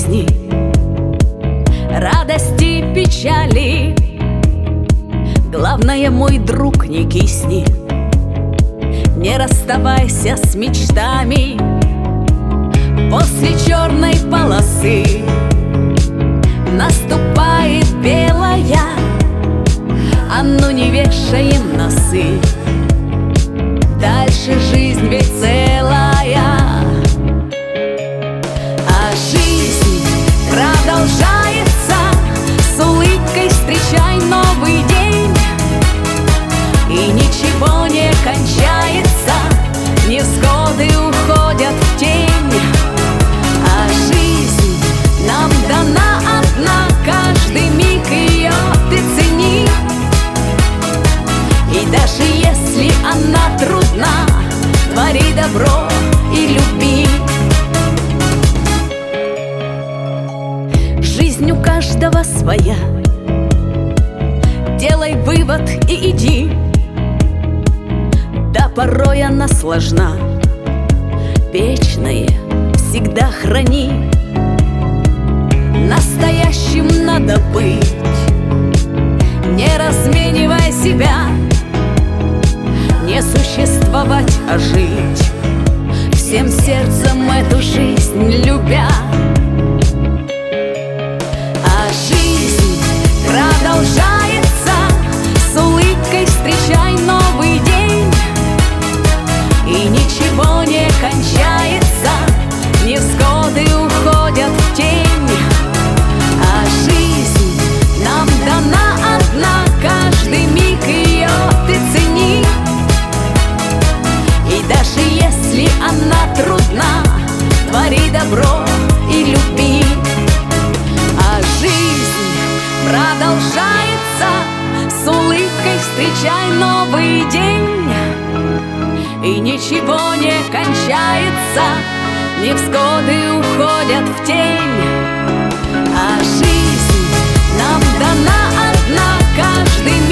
жизни, радости, печали. Главное, мой друг, не кисни, не расставайся с мечтами. После черной полосы наступает белая, а ну не вешаем носы. Дальше жизнь ведь целая, а жизнь продолжается. С улыбкой встречай новый день, и ничего не кончается, невзгоды уходят в тень. А жизнь нам дана одна, каждый миг ее ты цени. И даже если она трудна, твори добро и люби. Жизнь у каждого своя, делай вывод и иди. Да, порой она сложна, вечное всегда храни. Настоящим надо быть, не разменивай себя, не существовать, а жить, всем сердцем эту жизнь любя. А жизнь продолжается, с улыбкой встречай новый день, и ничего не кончается, невзгоды уходят в тень. А жизнь нам дана одна, каждый миг ее ты цени. И даже если она трудна, твори добро и люби. А жизнь продолжается, с улыбкой встречай новый день, и ничего не кончается, невзгоды уходят в тень. А жизнь нам дана одна, каждый